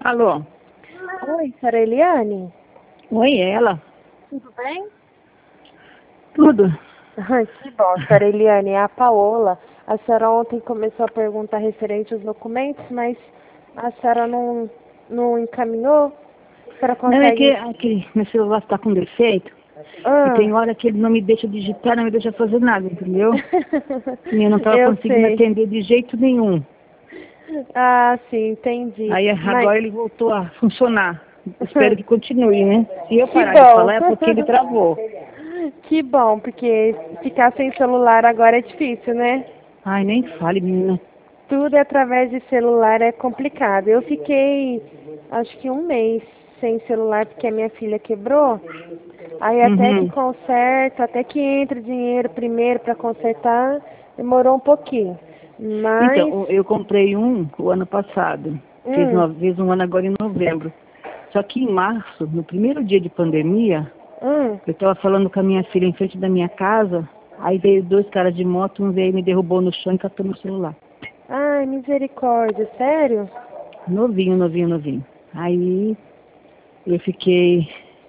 Alô? Oi, senhora Eliane? Oi, ela? Tudo bem? Tudo. Ai, que bom, senhora Eliane, é a Paola. A senhora ontem começou a perguntar referente aos documentos, mas a senhora não encaminhou? A senhora Não, é que consegue... aqui, meu celular está com defeito e Ah. tem hora que ele não me deixa digitar, não me deixa fazer nada, entendeu? E eu não estava Eu conseguindo sei. atender de jeito nenhum. Ah, sim, entendi. Aí Mas agora ele voltou a funcionar. Espero que continue, né? Se eu que parar de bom. falar é porque ele travou. Que bom, porque ficar sem celular agora é difícil, né? Ai, nem fale, menina. Tudo através de celular é complicado. Eu fiquei, acho que um mês sem celular porque a minha filha quebrou. Aí até que Uhum. conserta, até que entra dinheiro primeiro para consertar, demorou um pouquinho. Então, Mas, eu comprei um o ano passado. hum, Fiz um ano agora em novembro. Só que em março, no primeiro dia de pandemia, hum. eu estava falando com a minha filha em frente da minha casa, aí veio dois caras de moto, um veio e me derrubou no chão e catou meu celular. Ai, misericórdia, sério? Novinho, novinho, novinho. Aí eu fiquei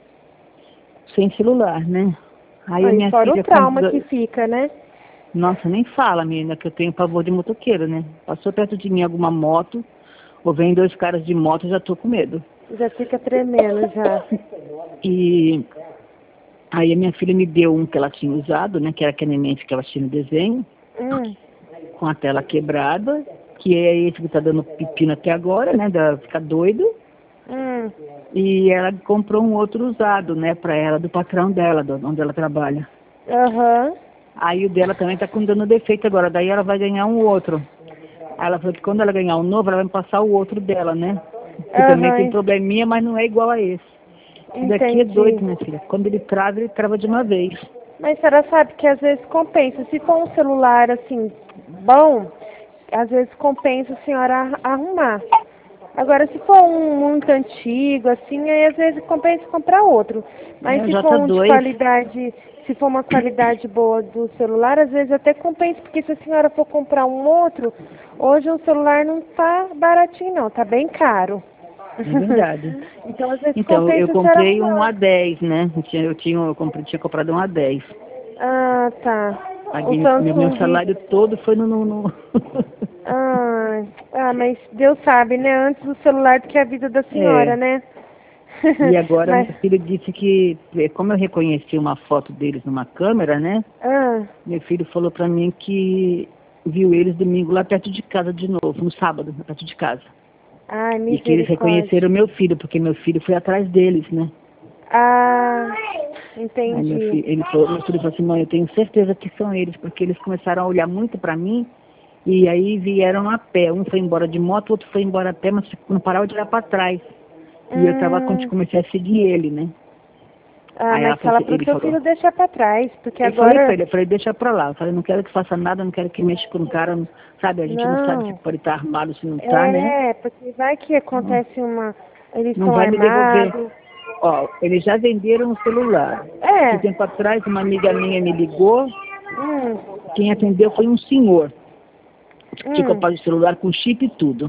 sem celular, né? Aí a Aí minha fora o filha trauma que comprou. fica, né? Nossa, nem fala, menina, que eu tenho pavor de motoqueiro, né? Passou perto de mim alguma moto, ou vem dois caras de moto, eu já tô com medo. Já fica tremendo já. E aí a minha filha me deu um que ela tinha usado, né? Que era que a neném ficava assistindo desenho, Hum, com a tela quebrada, que é esse que tá dando pepino até agora, né? Da ficar doido. hum. E ela comprou um outro usado, né? Pra ela, do patrão dela, onde ela trabalha. Aham. Aí o dela também tá com dando defeito agora, daí ela vai ganhar um outro. Aí ela falou que quando ela ganhar um novo, ela vai me passar o outro dela, né? Que também tem Aham, probleminha, mas não é igual a esse. Esse daqui é entendi. doido, minha filha. Quando ele trava de uma vez. Mas a senhora sabe que às vezes compensa. Se for um celular assim, bom, às vezes compensa a senhora arrumar. Agora, se for um muito antigo, assim, aí às vezes compensa comprar outro. É Mas o se for um de J2. qualidade, se for uma qualidade boa do celular, às vezes até compensa, porque se a senhora for comprar um outro, hoje um celular não tá baratinho não, tá bem caro. É verdade. Então, às vezes Então, eu compensa a senhora comprei um arrumar. A10, né? Tinha comprado um A10. Ah, tá. O Paguei, meu Samsung. salário todo foi no... Mas Deus sabe, né? Antes do celular do que a vida da senhora, É. né? E agora Mas, meu filho disse que, como eu reconheci uma foto deles numa câmera, né? ah, Meu filho falou pra mim que viu eles domingo lá perto de casa de novo, no sábado, perto de casa. ai, E que eles misericórdia. reconheceram meu filho, porque meu filho foi atrás deles, né? Ah, Aí entendi. meu filho falou assim, mãe, eu tenho certeza que são eles, porque eles começaram a olhar muito pra mim e aí vieram a pé. Um foi embora de moto, o outro foi embora a pé, mas não parava de olhar pra trás. E eu tava, Hum, comecei a seguir ele, né? Aí ela mas falou fala assim, pro ele seu falou, filho deixar pra trás, porque eu falei pra agora, ele, deixa pra lá. Eu falei, não quero que faça nada, não quero que mexa com o cara, sabe? A gente não sabe se não, pode estar armado, se não tá, né? porque vai que acontece eles Não estão vai me devolver. armados. Ó, eles já venderam o celular. De É, tempo atrás, uma amiga minha me ligou, hum, quem atendeu foi um senhor. Tinha hum. comprado o celular com chip e tudo,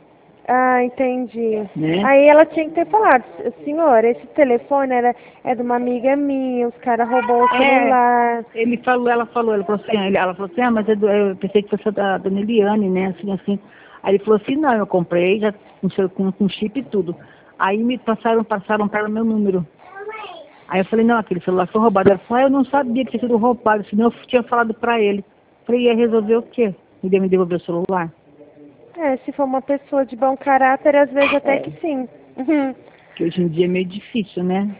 Ah, entendi. né? Aí ela tinha que ter falado, senhor, esse telefone é de uma amiga minha, os caras roubou o É, celular. ela falou assim, ela falou assim, mas eu pensei que fosse da dona Eliane, né? Assim, assim. Aí ele falou assim, não, eu comprei já com chip e tudo. Aí me passaram para o meu número. Aí eu falei, não, aquele celular foi roubado. Ela falou, eu não sabia que tinha sido roubado, senão eu tinha falado para ele. Falei, ia resolver o quê? Me devolver o celular? É, se for uma pessoa de bom caráter, às vezes até que É, sim. que hoje em dia é meio difícil, né?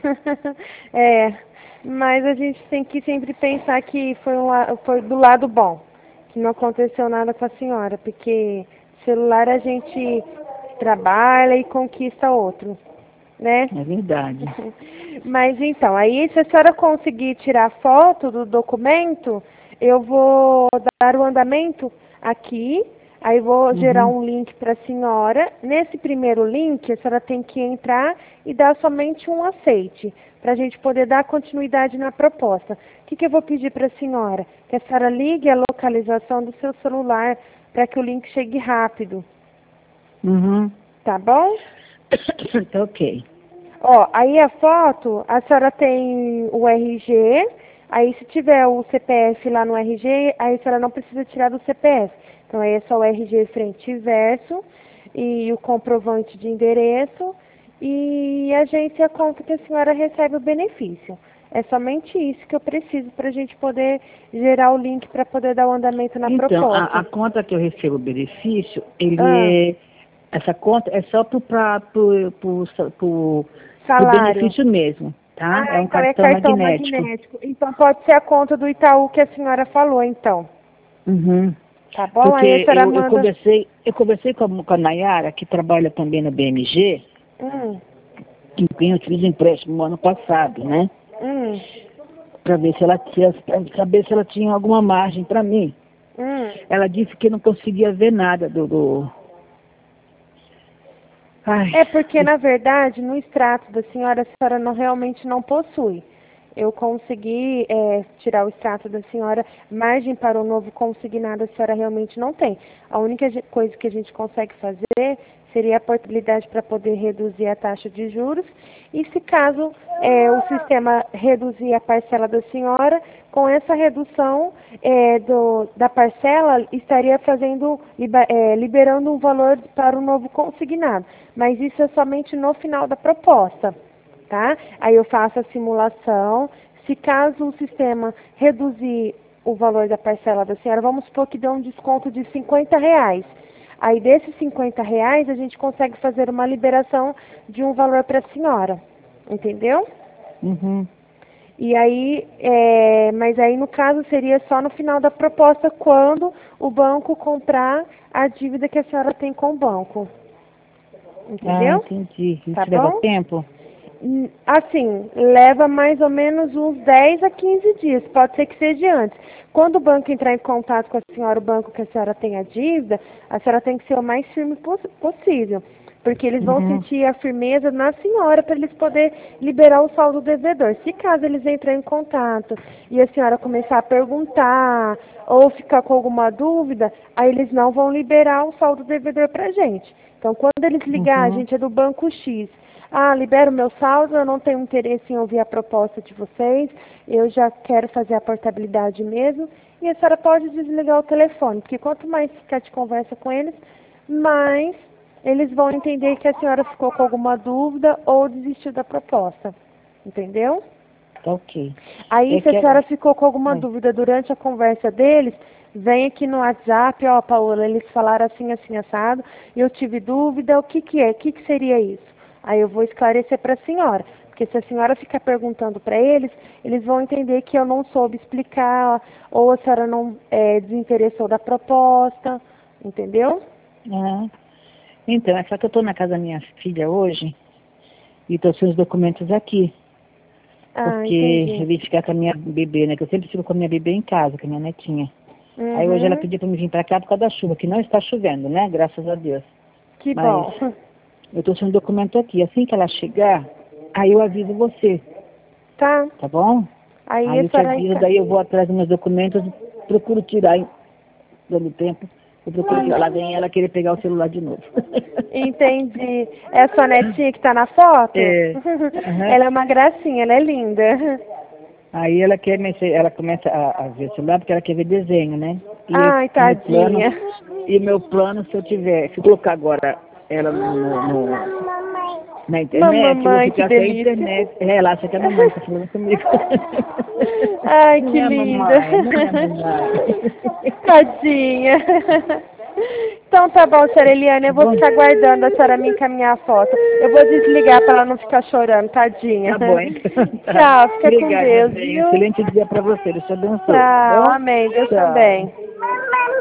É, mas a gente tem que sempre pensar que foi do lado bom, que não aconteceu nada com a senhora, porque celular a gente trabalha e conquista outro, né? É verdade. Mas então, aí se a senhora conseguir tirar foto do documento, eu vou dar o andamento aqui, aí vou gerar Uhum. um link para a senhora. Nesse primeiro link, a senhora tem que entrar e dar somente um aceite, para a gente poder dar continuidade na proposta. O que eu vou pedir para a senhora? Que a senhora ligue a localização do seu celular para que o link chegue rápido, Uhum. tá bom? Tá ok. Ó, aí a foto, a senhora tem o RG, aí se tiver o CPF lá no RG, aí a senhora não precisa tirar do CPF. Então aí é só o RG frente e verso, e o comprovante de endereço, e a agência conta que a senhora recebe o benefício. É somente isso que eu preciso para a gente poder gerar o link para poder dar o andamento na Então, proposta. a conta que eu recebo o benefício, Ah, essa conta é só pro salário. benefício mesmo, tá? É Ah, um então é cartão cartão magnético. magnético. Então pode ser a conta do Itaú que a senhora falou, então. Uhum. Tá bom? Aí a Porque senhora manda. eu conversei com a Nayara, que trabalha também no BMG, Hum, com quem eu fiz empréstimo no ano passado, né? hum, Para ver se ela tinha, pra saber se ela tinha alguma margem para mim. hum. Ela disse que não conseguia ver nada ai, É porque, do- na verdade, no extrato da senhora, a senhora não, realmente não possui. Eu consegui tirar o extrato da senhora, margem para o novo consignado a senhora realmente não tem. A única coisa que a gente consegue fazer seria a portabilidade para poder reduzir a taxa de juros. E se caso o sistema reduzir a parcela da senhora, com essa redução da parcela, estaria liberando um valor para o novo consignado. Mas isso é somente no final da proposta. Tá? Aí eu faço a simulação. Se caso o sistema reduzir o valor da parcela da senhora, vamos supor que dê um desconto de R$ 50. Aí desses R$ 50 a gente consegue fazer uma liberação de um valor para a senhora. Entendeu? uhum. E aí, mas aí no caso seria só no final da proposta, quando o banco comprar a dívida que a senhora tem com o banco. Ah, Entendeu? entendi. Tá Isso leva bom? tempo? Assim, leva mais ou menos uns 10 a 15 dias, pode ser que seja antes. Quando o banco entrar em contato com a senhora, o banco que a senhora tem a dívida, a senhora tem que ser o mais firme possível, porque eles vão Uhum. sentir a firmeza na senhora para eles poderem liberar o saldo devedor. Se caso eles entrarem em contato e a senhora começar a perguntar ou ficar com alguma dúvida, aí eles não vão liberar o saldo devedor para a gente. Então, quando eles ligar, a Uhum. gente é do banco X. Ah, libero meu saldo, eu não tenho interesse em ouvir a proposta de vocês, eu já quero fazer a portabilidade mesmo. E a senhora pode desligar o telefone, porque quanto mais ficar de conversa com eles, mais eles vão entender que a senhora ficou com alguma dúvida ou desistiu da proposta. Entendeu? Tá ok. Aí, É se a que senhora ficou com alguma Ai. dúvida durante a conversa deles, vem aqui no WhatsApp, ó, Paola, eles falaram assim, assim, assado, e eu tive dúvida, o que que é? O que que seria isso? Aí eu vou esclarecer para a senhora, porque se a senhora ficar perguntando para eles, eles vão entender que eu não soube explicar, ou a senhora não desinteressou da proposta, entendeu? Ah. Então, é só que eu estou na casa da minha filha hoje e estou sem os documentos aqui. Ah, Porque entendi. eu vim ficar com a minha bebê, né? Que eu sempre fico com a minha bebê em casa, com a minha netinha. Aí hoje ela Uhum, pediu para me vir para cá por causa da chuva, que não está chovendo, né? Graças a Deus. que Mas bom. eu estou sem o documento aqui. Assim que ela chegar, aí eu aviso você, Tá, tá bom? aí Aí a eu te senhora aviso, daí eu vou atrás dos meus documentos, procuro tirar, dando tempo, eu procuro tirar. Lá vem ela querer pegar o celular de novo. entendi. É a sua netinha que está na foto? É. Aham. Ela é uma gracinha, ela é linda. Aí ela quer mexer, ela começa a ver o celular porque ela quer ver desenho, né? Ai, O meu plano, tadinha. e o meu plano, se eu colocar agora ela na internet, eu vou Mamãe, que ficar sem a delícia. internet. Relaxa que a mamãe está falando comigo. Ai, Não que é a linda. mamãe, não é a mamãe. Tadinha. Então tá bom, senhora Eliane, Tá eu vou bom? ficar aguardando a senhora me encaminhar a foto. Eu vou desligar para ela não ficar chorando, tadinha. Tá bom, então. Tá. Tchau, fica com Obrigada, Deus, bem. viu? Excelente dia para você. Deus te abençoe, tá Tchau, bom? amém. Deus Tchau. também.